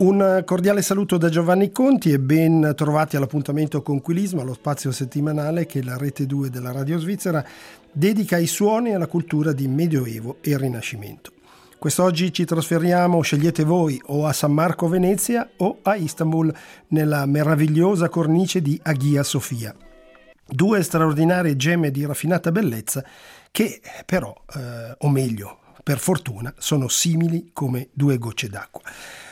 Un cordiale saluto da Giovanni Conti e ben trovati all'appuntamento con Quilisma, lo spazio settimanale che la Rete 2 della Radio Svizzera dedica ai suoni e alla cultura di Medioevo e Rinascimento. Quest'oggi ci trasferiamo, scegliete voi, o a San Marco Venezia o a Istanbul, nella meravigliosa cornice di Hagia Sophia. Due straordinarie gemme di raffinata bellezza che però, o meglio, per fortuna, sono simili come due gocce d'acqua.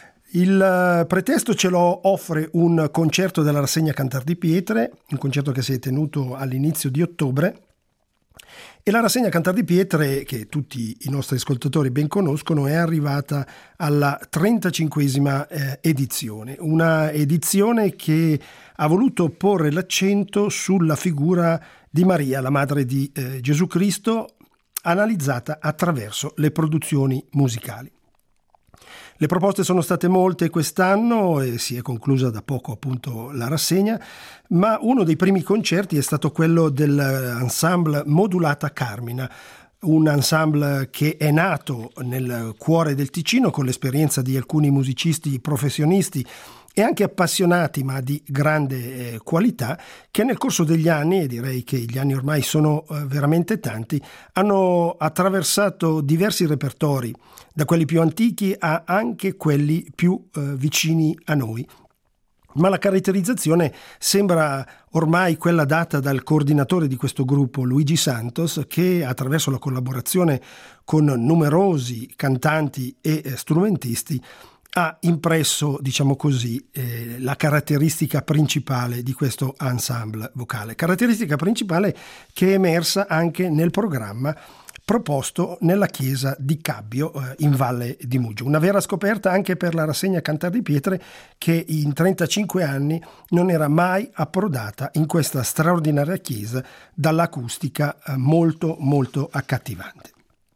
Il pretesto ce lo offre un concerto della rassegna Cantar di Pietre, un concerto che si è tenuto all'inizio di ottobre, e la rassegna Cantar di Pietre, che tutti i nostri ascoltatori ben conoscono, è arrivata alla 35esima edizione, una edizione che ha voluto porre l'accento sulla figura di Maria, la madre di Gesù Cristo, analizzata attraverso le produzioni musicali. Le proposte sono state molte quest'anno e si è conclusa da poco appunto la rassegna, ma uno dei primi concerti è stato quello dell'ensemble Modulata Carmina, un ensemble che è nato nel cuore del Ticino con l'esperienza di alcuni musicisti professionisti e anche appassionati ma di grande qualità, che nel corso degli anni, e direi che gli anni ormai sono veramente tanti, hanno attraversato diversi repertori, da quelli più antichi a anche quelli più vicini a noi. Ma la caratterizzazione sembra ormai quella data dal coordinatore di questo gruppo, Luigi Santos, che attraverso la collaborazione con numerosi cantanti e strumentisti ha impresso, diciamo così, la caratteristica principale di questo ensemble vocale. Caratteristica principale che è emersa anche nel programma proposto nella chiesa di Cabbio in Valle di Mugio. Una vera scoperta anche per la rassegna Cantar di Pietre, che in 35 anni non era mai approdata in questa straordinaria chiesa dall'acustica molto molto accattivante.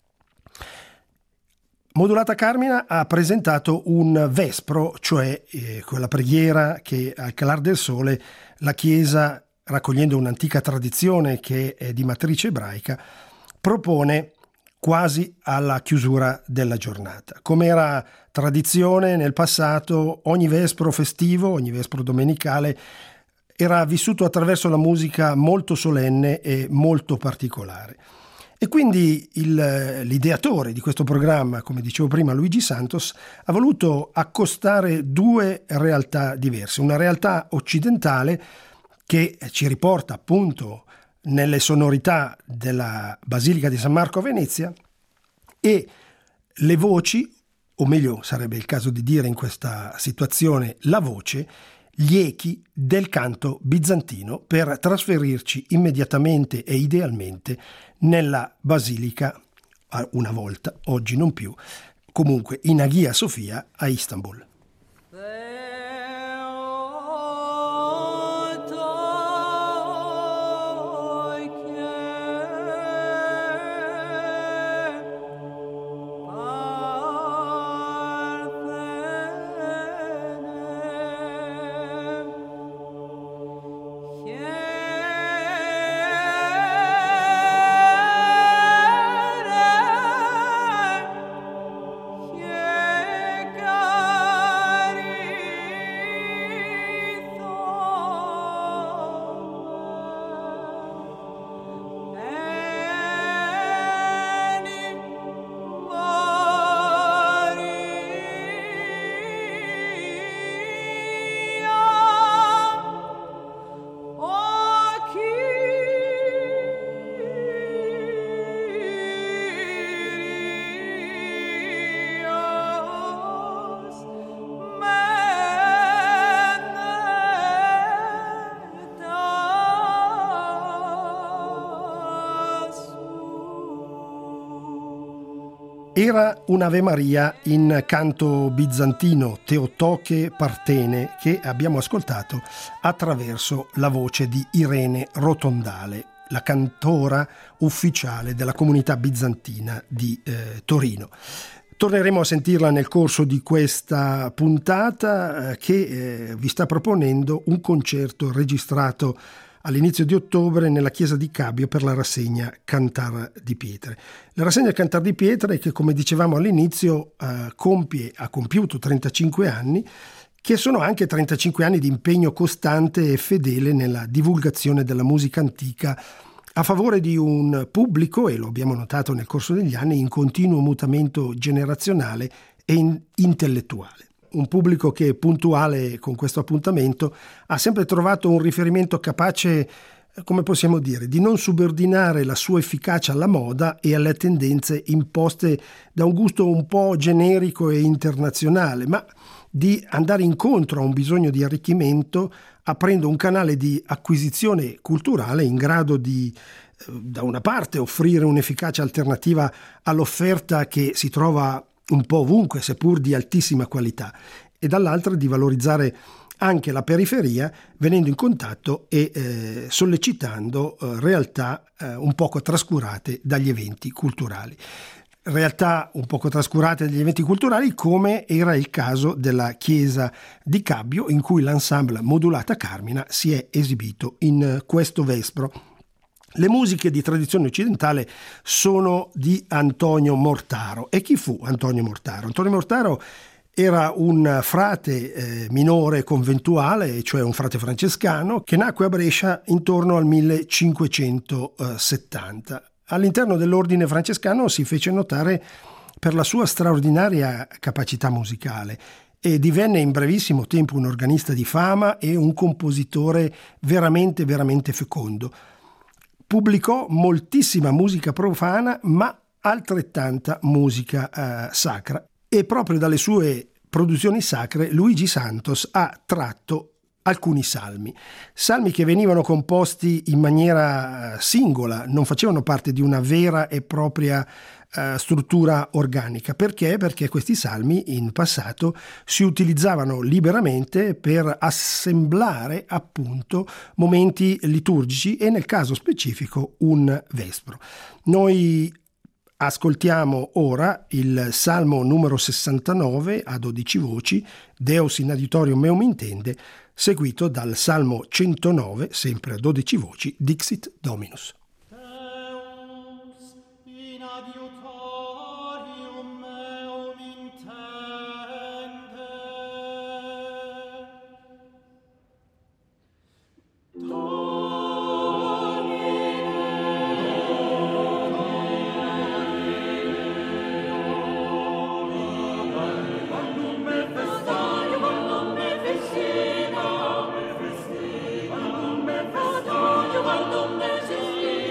Modulata Carmina ha presentato un vespro, cioè quella preghiera che al calar del sole la Chiesa, raccogliendo un'antica tradizione che è di matrice ebraica, propone quasi alla chiusura della giornata. Come era tradizione nel passato, ogni vespro festivo, ogni vespro domenicale era vissuto attraverso la musica molto solenne e molto particolare. E quindi l'ideatore di questo programma, come dicevo prima, Luigi Santos, ha voluto accostare due realtà diverse. Una realtà occidentale che ci riporta appunto nelle sonorità della Basilica di San Marco a Venezia e le voci, o meglio sarebbe il caso di dire in questa situazione la voce, gli echi del canto bizantino, per trasferirci immediatamente e idealmente nella Basilica, una volta, oggi non più, comunque in Hagia Sophia a Istanbul. Era un'Ave Maria in canto bizantino, Teotoche Partene, che abbiamo ascoltato attraverso la voce di Irene Rotondale, la cantora ufficiale della comunità bizantina di Torino. Torneremo a sentirla nel corso di questa puntata che vi sta proponendo un concerto registrato all'inizio di ottobre nella chiesa di Cabbio per la rassegna Cantar di Pietre. La rassegna Cantar di Pietre che, come dicevamo all'inizio, ha compiuto 35 anni, che sono anche 35 anni di impegno costante e fedele nella divulgazione della musica antica a favore di un pubblico, e lo abbiamo notato nel corso degli anni, in continuo mutamento generazionale e intellettuale. Un pubblico che, puntuale con questo appuntamento, ha sempre trovato un riferimento capace, come possiamo dire, di non subordinare la sua efficacia alla moda e alle tendenze imposte da un gusto un po' generico e internazionale, ma di andare incontro a un bisogno di arricchimento, aprendo un canale di acquisizione culturale in grado di, da una parte, offrire un'efficace alternativa all'offerta che si trova un po' ovunque, seppur di altissima qualità, e dall'altra di valorizzare anche la periferia, venendo in contatto e sollecitando realtà un poco trascurate dagli eventi culturali. Realtà un poco trascurate dagli eventi culturali, come era il caso della chiesa di Cabbio, in cui l'ensemble Modulata Carmina si è esibito in questo vespro. Le musiche di tradizione occidentale sono di Antonio Mortaro. E chi fu Antonio Mortaro? Antonio Mortaro era un frate minore conventuale, cioè un frate francescano, che nacque a Brescia intorno al 1570. All'interno dell'ordine francescano si fece notare per la sua straordinaria capacità musicale e divenne in brevissimo tempo un organista di fama e un compositore veramente, veramente fecondo. Pubblicò moltissima musica profana, ma altrettanta musica sacra, e proprio dalle sue produzioni sacre Luigi Santos ha tratto alcuni salmi che venivano composti in maniera singola, non facevano parte di una vera e propria struttura organica. Perché? Perché questi salmi in passato si utilizzavano liberamente per assemblare appunto momenti liturgici e nel caso specifico un vespro. Noi ascoltiamo ora il Salmo numero 69 a 12 voci, Deus in adiutorium meum intende, seguito dal Salmo 109, sempre a 12 voci, Dixit Dominus. Deus in adiutorium meum intende. Quando me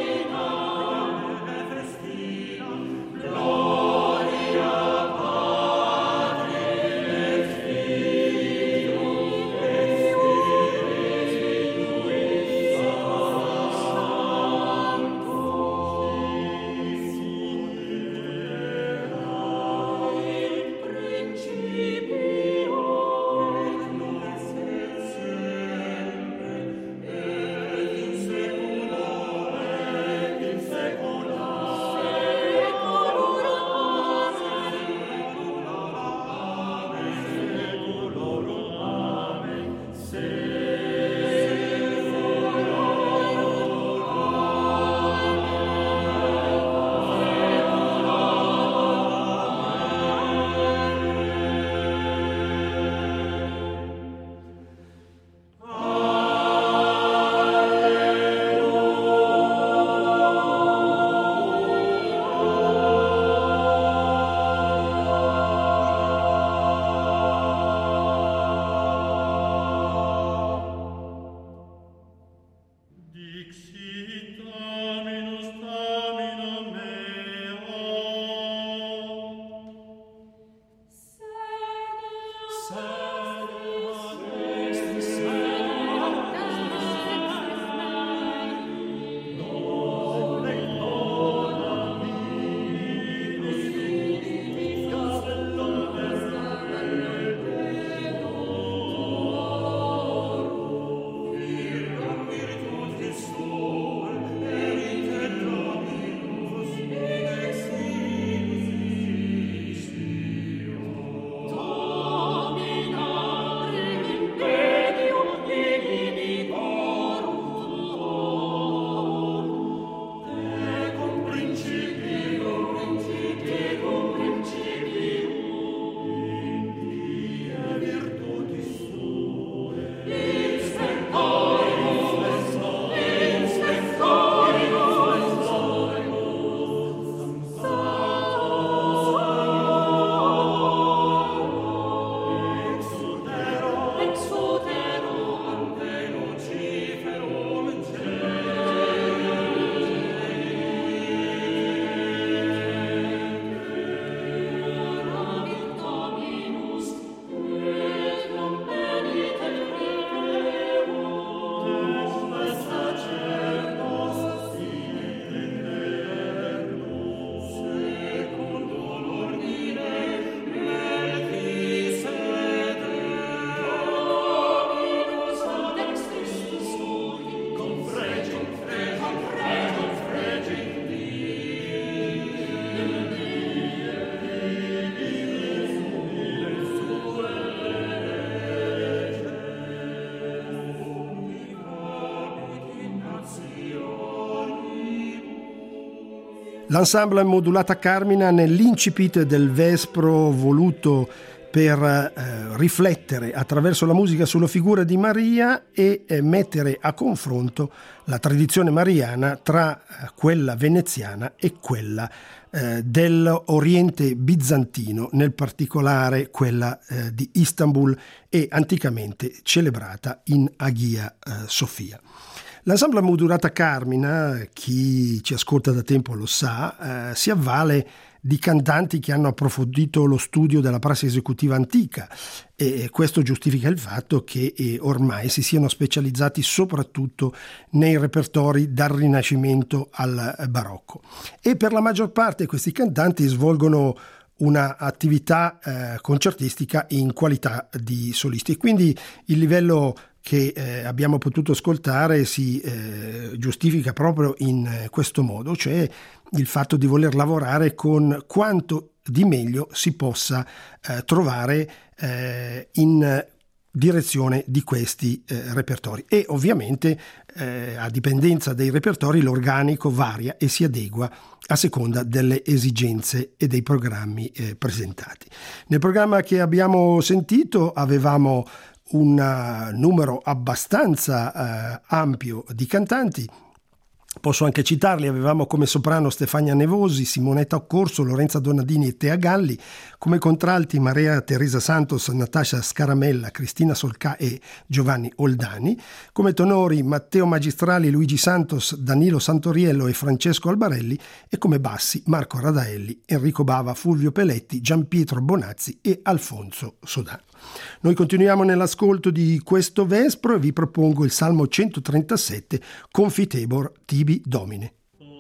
L'ensemble Modulata Carmina nell'incipit del Vespro voluto per riflettere attraverso la musica sulla figura di Maria e mettere a confronto la tradizione mariana tra quella veneziana e quella dell'Oriente bizantino, nel particolare quella di Istanbul e anticamente celebrata in Hagia Sofia. L'ensemble Modulata Carmina, chi ci ascolta da tempo lo sa, si avvale di cantanti che hanno approfondito lo studio della prassi esecutiva antica e questo giustifica il fatto che ormai si siano specializzati soprattutto nei repertori dal Rinascimento al Barocco, e per la maggior parte questi cantanti svolgono una attività concertistica in qualità di solisti, e quindi il livello che abbiamo potuto ascoltare si giustifica proprio in questo modo, cioè il fatto di voler lavorare con quanto di meglio si possa trovare in direzione di questi repertori, e ovviamente a dipendenza dei repertori l'organico varia e si adegua a seconda delle esigenze e dei programmi presentati. Nel programma che abbiamo sentito avevamo un numero abbastanza ampio di cantanti. Posso anche citarli: avevamo come soprano Stefania Nevosi, Simonetta Occorso, Lorenza Donadini e Tea Galli, come contralti Maria Teresa Santos, Natascia Scaramella, Cristina Solcà e Giovanni Oldani, come tenori Matteo Magistrali, Luigi Santos, Danilo Santoriello e Francesco Albarelli, e come bassi Marco Radaelli, Enrico Bava, Fulvio Peletti, Gianpietro Bonazzi e Alfonso Sodano. Noi continuiamo nell'ascolto di questo Vespro e vi propongo il Salmo 137, Confitebor tibi Domine.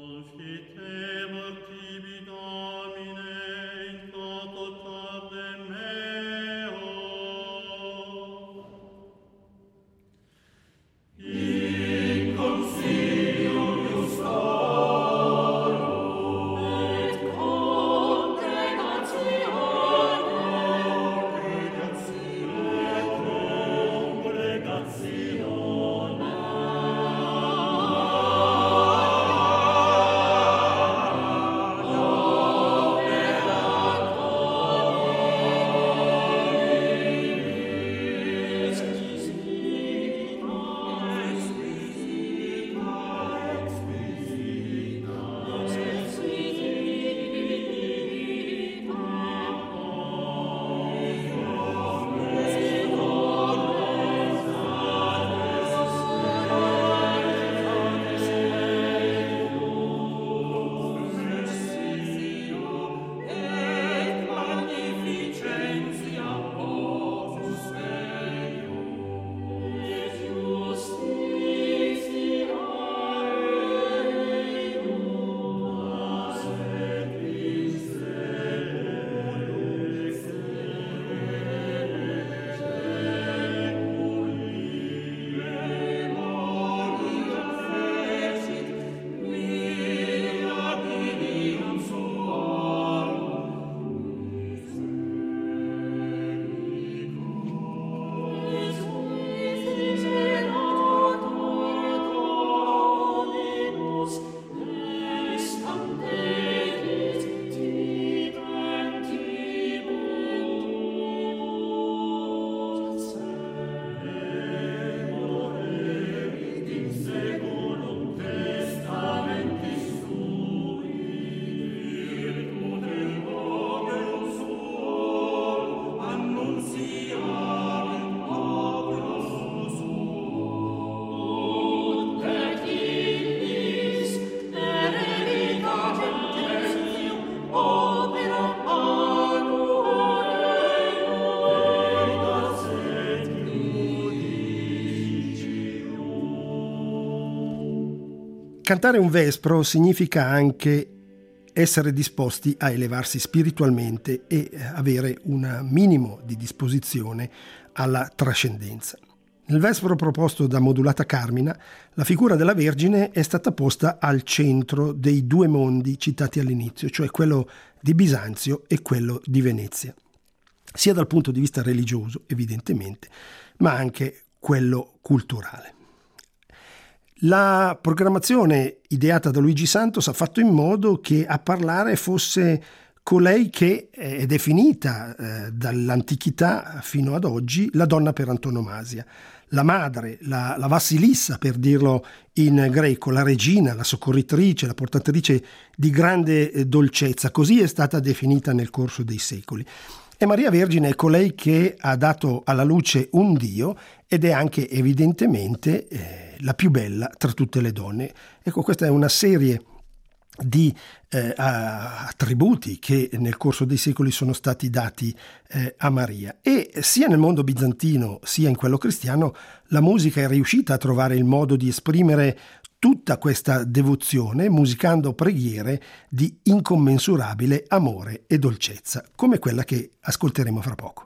Cantare un vespro significa anche essere disposti a elevarsi spiritualmente e avere un minimo di disposizione alla trascendenza. Nel vespro proposto da Modulata Carmina, la figura della Vergine è stata posta al centro dei due mondi citati all'inizio, cioè quello di Bisanzio e quello di Venezia, sia dal punto di vista religioso, evidentemente, ma anche quello culturale. La programmazione ideata da Luigi Santos ha fatto in modo che a parlare fosse colei che è definita dall'antichità fino ad oggi la donna per antonomasia, la madre, la Vassilissa per dirlo in greco, la regina, la soccorritrice, la portatrice di grande dolcezza, così è stata definita nel corso dei secoli. E Maria Vergine è colei che ha dato alla luce un Dio ed è anche evidentemente la più bella tra tutte le donne. Ecco, questa è una serie di attributi che nel corso dei secoli sono stati dati a Maria, e sia nel mondo bizantino sia in quello cristiano la musica è riuscita a trovare il modo di esprimere tutta questa devozione musicando preghiere di incommensurabile amore e dolcezza, come quella che ascolteremo fra poco.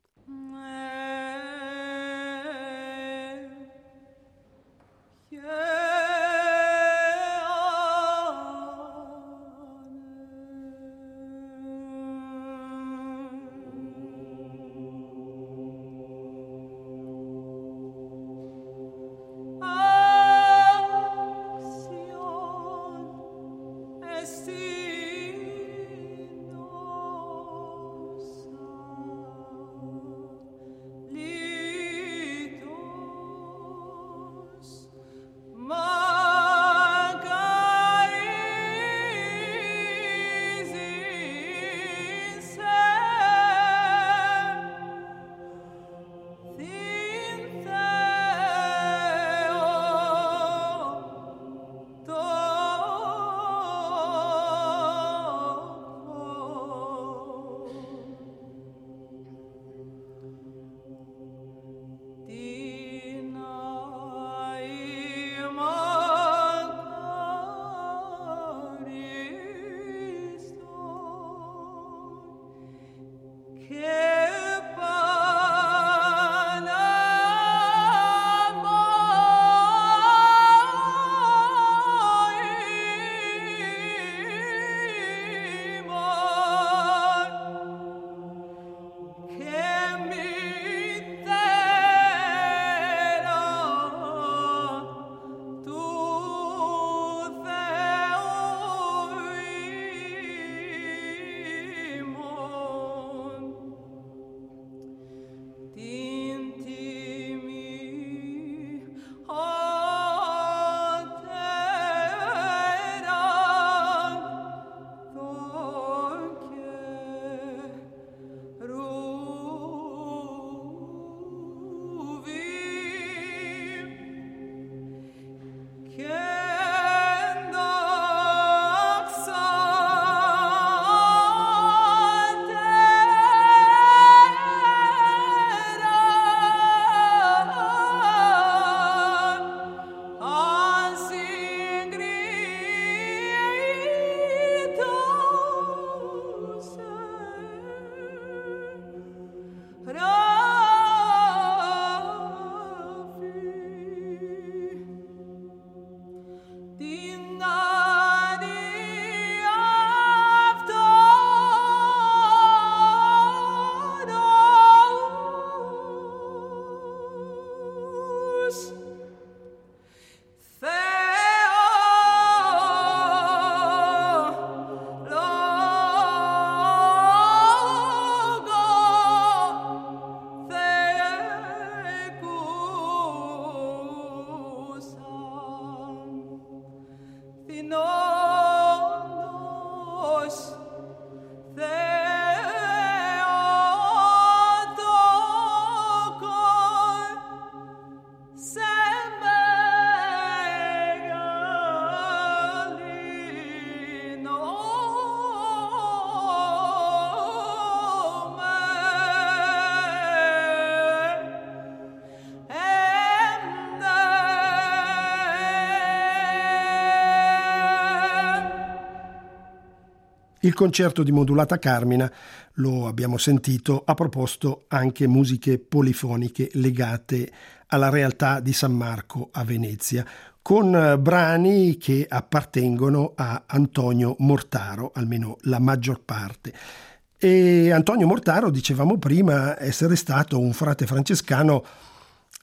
Il concerto di Modulata Carmina, lo abbiamo sentito, ha proposto anche musiche polifoniche legate alla realtà di San Marco a Venezia, con brani che appartengono a Antonio Mortaro, almeno la maggior parte. E Antonio Mortaro, dicevamo prima, essere stato un frate francescano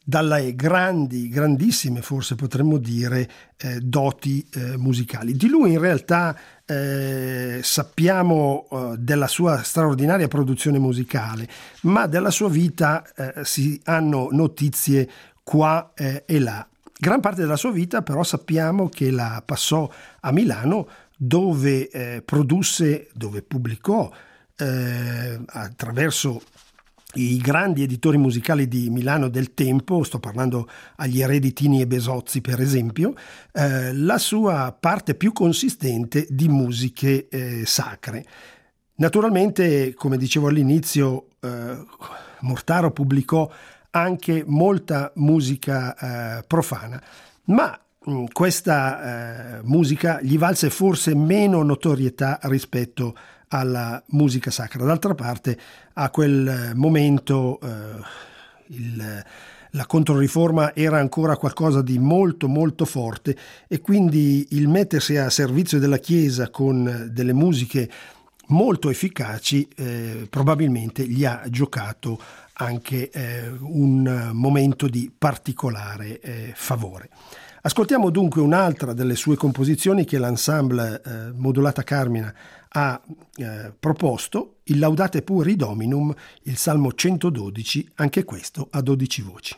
dalle grandissime, forse potremmo dire, doti musicali. Di lui in realtà sappiamo della sua straordinaria produzione musicale, ma della sua vita si hanno notizie qua e là. Gran parte della sua vita però sappiamo che la passò a Milano, dove pubblicò attraverso i grandi editori musicali di Milano del tempo, sto parlando agli eredi Tini e Besozzi per esempio, la sua parte più consistente di musiche sacre. Naturalmente, come dicevo all'inizio, Mortaro pubblicò anche molta musica profana, ma questa musica gli valse forse meno notorietà rispetto alla musica sacra. D'altra parte, a quel momento la Controriforma era ancora qualcosa di molto molto forte, e quindi il mettersi a servizio della Chiesa con delle musiche molto efficaci probabilmente gli ha giocato anche un momento di particolare favore. Ascoltiamo dunque un'altra delle sue composizioni che l'ensemble Modulata Carmina ha proposto, il Laudate Pueri Dominum, il Salmo 112, anche questo a 12 voci.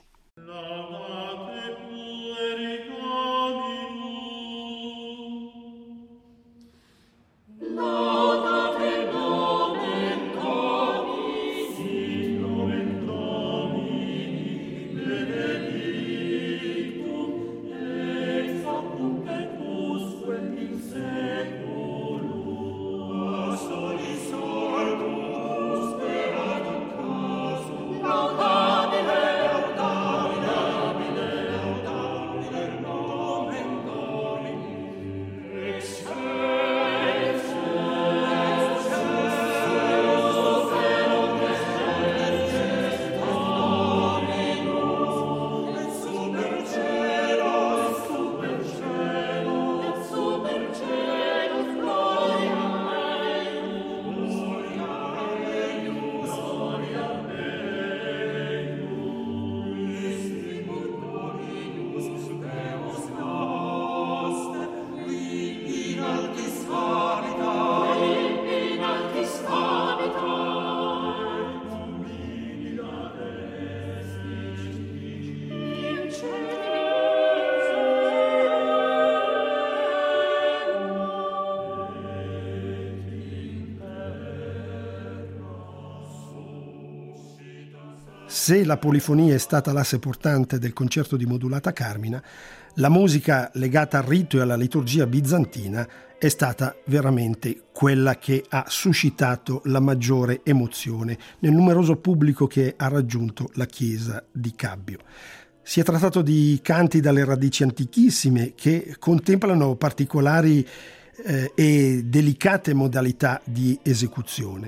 Se la polifonia è stata l'asse portante del concerto di Modulata Carmina, la musica legata al rito e alla liturgia bizantina è stata veramente quella che ha suscitato la maggiore emozione nel numeroso pubblico che ha raggiunto la chiesa di Cabbio. Si è trattato di canti dalle radici antichissime che contemplano particolari e delicate modalità di esecuzione.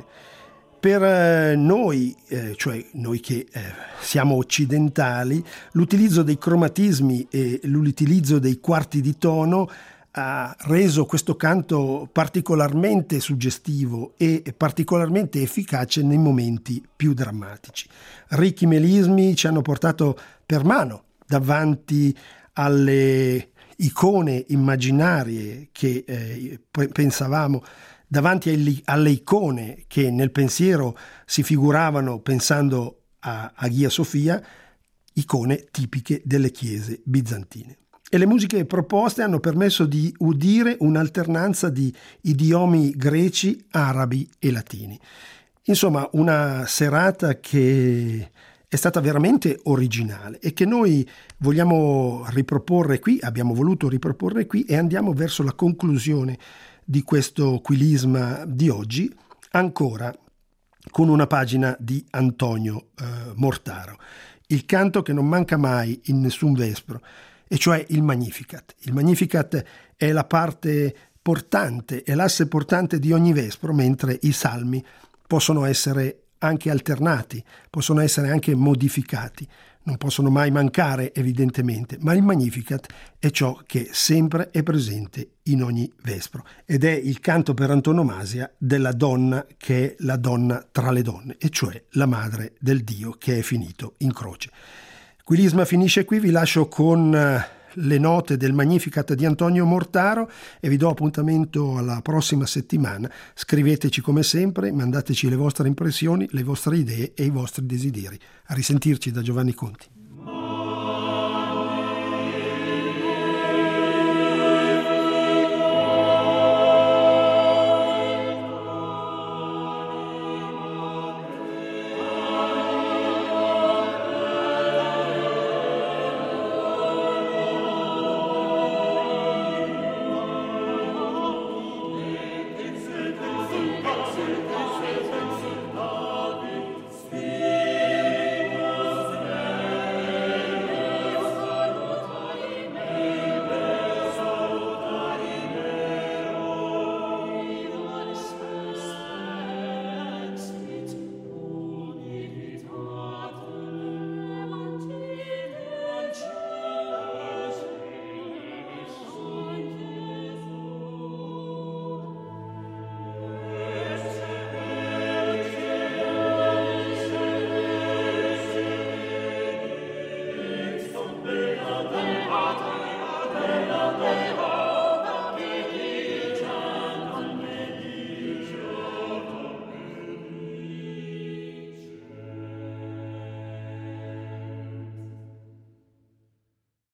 Per noi, cioè noi che siamo occidentali, l'utilizzo dei cromatismi e l'utilizzo dei quarti di tono ha reso questo canto particolarmente suggestivo e particolarmente efficace nei momenti più drammatici. Ricchi melismi ci hanno portato per mano davanti alle icone immaginarie che pensavamo, davanti alle icone che nel pensiero si figuravano pensando a Hagia Sophia, icone tipiche delle chiese bizantine. E le musiche proposte hanno permesso di udire un'alternanza di idiomi greci, arabi e latini. Insomma, una serata che è stata veramente originale e che noi vogliamo riproporre qui, abbiamo voluto riproporre qui, e andiamo verso la conclusione di questo quilisma di oggi, ancora con una pagina di Antonio Mortaro, il canto che non manca mai in nessun vespro, e cioè il Magnificat. Il Magnificat è la parte portante, è l'asse portante di ogni vespro, mentre i salmi possono essere anche alternati, possono essere anche modificati, non possono mai mancare evidentemente, ma il Magnificat è ciò che sempre è presente in ogni vespro ed è il canto per antonomasia della donna che è la donna tra le donne, e cioè la madre del Dio che è finito in croce. Quilisma finisce qui, vi lascio con le note del Magnificat di Antonio Mortaro e vi do appuntamento alla prossima settimana. Scriveteci come sempre, mandateci le vostre impressioni, le vostre idee e i vostri desideri. A risentirci da Giovanni Conti.